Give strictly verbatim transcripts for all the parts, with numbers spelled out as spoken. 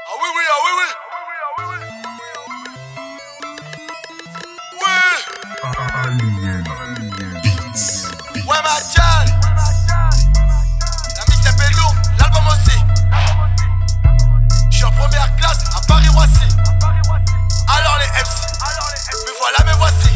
Ah oui, oui, ah oui, oui. Ouais. Ouais, ma gueule. La mixtape est lourde, l'album aussi. Je suis en première classe à Paris-Roissy. Alors les M C, me voilà, me voici.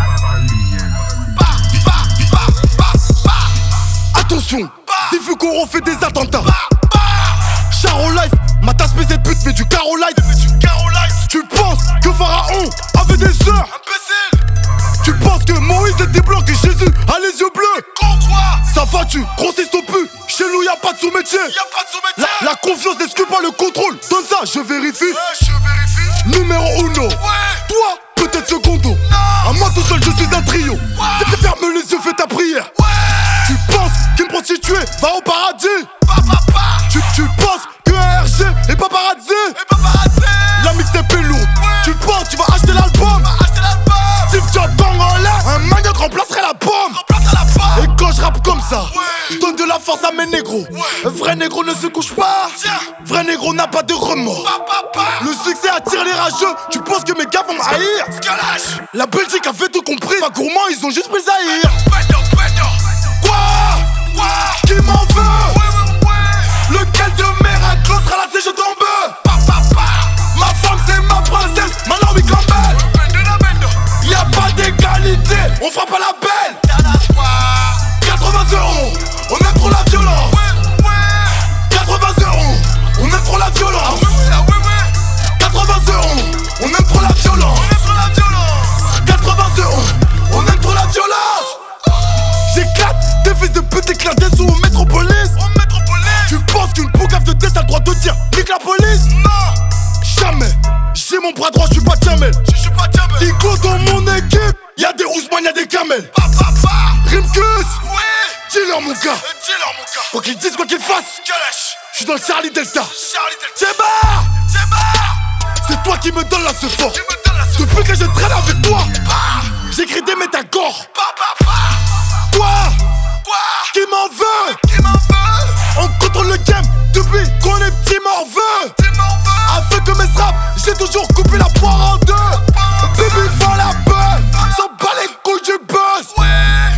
Bah, bah, bah, bah, bah. Attention, si vu qu'on refait des attentats. Bah, bah. Charo Life, ma tasse mais cette pute mais du Caro Life. Du Caro Life. Tu penses que Pharaon avait des sœurs? Imbécile. Tu penses que Moïse était blanc, que Jésus a les yeux bleus? Con quoi? Ça va, tu grossistes au pu. Chez nous y'a pas de sous-métier. Y'a pas de sous-métier. La, la confiance n'exclut pas le contrôle. Donne ça, je vérifie. Ouais, je vérifie. Numéro uno. Ouais. Toi, peut-être secondo. Non. À moi tout seul, je suis un trio. Ouais. Ferme les yeux, fais ta prière. Ouais. Tu penses qu'une prostituée va au paradis? Bah, bah, bah. Tu, tu penses que un R G est paparazzi? Et paparazzi. La mixtape est lourde. Ouais. Tu penses tu vas acheter l'album? Va acheter l'album. Steve Jobs en l'air, un manioc remplacerait la pomme. Remplace à la fin. Et quand je rappe comme ça, Ouais. je donne de la force à mes négros. Ouais. Un vrai négro ne se couche pas. Tiens. Vrai négro n'a pas de remords. Bah, bah, bah. Le succès attire les rageux. Tu penses que mes gars vont me haïr? Scalache. La Belgique a fait tout compris. Pas gourmand, ils ont juste pris le Zahir. Beto, beto. Quoi? Ouais. Qui m'en veut? Ouais, ouais, ouais. Lequel de mes raclos sera la je tombe? Bah, bah, bah. Ma femme c'est ma princesse, ma Naomi Campbell. Bendo, la bendo. Y'a pas d'égalité, on frappe à la belle. Dallas, quoi. quatre-vingts euros, on aime trop la violence. Ouais, ouais. quatre-vingts euros, on aime trop la Ah violence. oui, oui, ah oui, oui. quatre-vingts euros, on aime trop la violence. On est sur la violence. quatre-vingts euros, on aime trop la violence. J'éclate, tes fils de pute éclatent des sous au métropolis. En métropolis. Tu penses qu'une poucave de test a le droit de dire nique la police? Non. Jamais, j'ai mon bras droit, je suis pas Jamel. Je suis pas diable. Ico dans mon équipe, y'a des Ousmane, y'a des Kamel. Bah, bah, bah. Rimkus, Ouais. dis-leur mon gars. Un dealer, mon gars. Quoi qu'ils disent, quoi qu'ils fassent, Scalache. je suis dans le Charlie Delta. Charlie Delta. C'est barre. C'est barre. C'est toi qui me donne la ce fort. Tu me donnes la soupe. Depuis que je traîne avec toi, Bah. j'écris des métagores. Bah, bah, bah. Toi, Quoi? qui m'en veux? Qui m'en veut? On contrôle le game depuis qu'on est petit morveux. Tu m'en veux? Avec mes straps, j'ai toujours coupé la poire en deux. Baby, vend la peur, s'en bat les couilles du buzz. Ouais.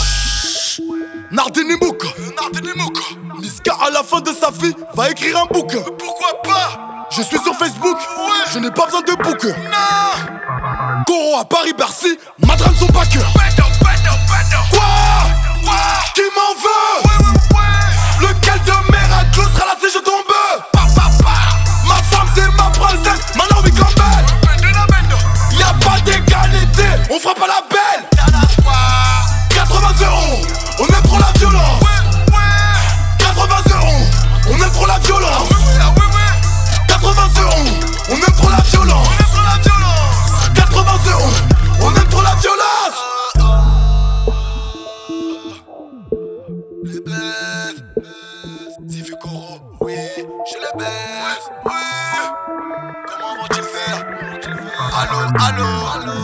Nardini Mouka, Nardini Mouka. Niska à la fin de sa vie va écrire un bouquin. Pourquoi pas? Je suis sur Facebook, Ouais. je n'ai pas besoin de bouquin. Non. Goro à Paris-Bercy, Madran son backer. Beto, beto, beto. Quoi? Quoi? Qui m'en veut? Ouais, ouais, ouais. Lequel de mes raclos sera la je tombe? Bah, bah, bah. Ma femme c'est ma princesse, ma Naomi Campbell. Bendo, la bendo. Y'a pas d'égalité, on frappe à la belle. Dallas, quoi. quatre-vingts euros, on aime trop la violence. Ouais, ouais. quatre-vingts euros, on aime trop la Ah violence. oui, oui, ah oui, oui. quatre-vingts euros, on aime trop la violence. On est sur la violence. quatre-vingts euros, on aime trop la violence. Les baise. C'est vu Goro. Oui, je les baise. Oui. Comment vont-ils faire? Allô, allô, allô.